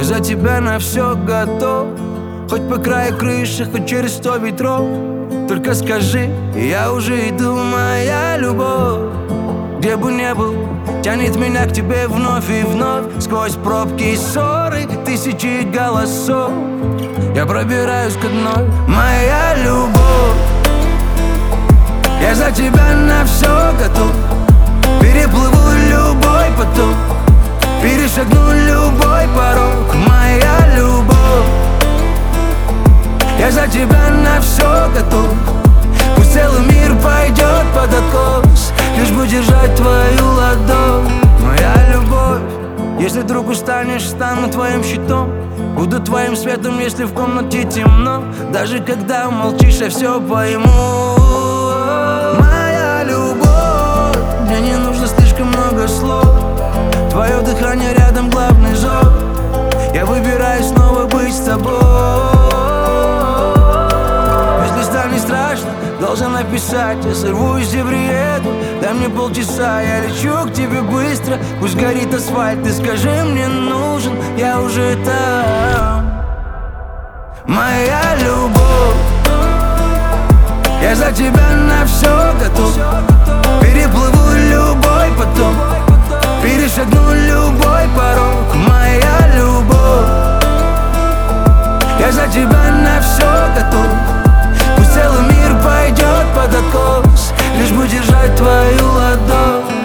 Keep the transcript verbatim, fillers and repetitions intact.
за тебя на все готов. Хоть по краю крыши, хоть через сто ветров. Только скажи, я уже иду, моя любовь. Где бы ни был, тянет меня к тебе вновь и вновь. Сквозь пробки и ссоры, тысячи голосов я пробираюсь к одной, моя любовь. Я за тебя на все готов. Переплыву любой поток, перешагну любой порог, моя любовь. Я за тебя на все готов. Пусть целый мир пойдет под откос, лишь бы держать твою ладонь, моя любовь. Если вдруг устанешь, стану твоим щитом. Буду твоим светом, если в комнате темно. Даже когда молчишь, я все пойму, моя любовь. Мне не нужно слишком много слов. Твое дыхание рядом, главный зов. Я выбираю снова быть с тобой. Если станет страшно, должен написать. Я сорвусь и приеду, дай мне полчаса. Я лечу к тебе быстро, пусть горит асфальт. Ты скажи, мне нужен, я уже там, моя любовь. Я за тебя на все готов. Переплыву любой поток, перешагну любой порог, моя любовь. Я за тебя на все готов. Пусть целый мир пойдет под откос, лишь бы держать твою ладонь.